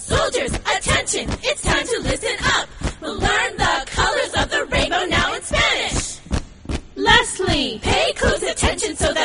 Soldiers, attention, it's time to listen up. We'll learn the colors of the rainbow now in Spanish. Leslie, pay close attention so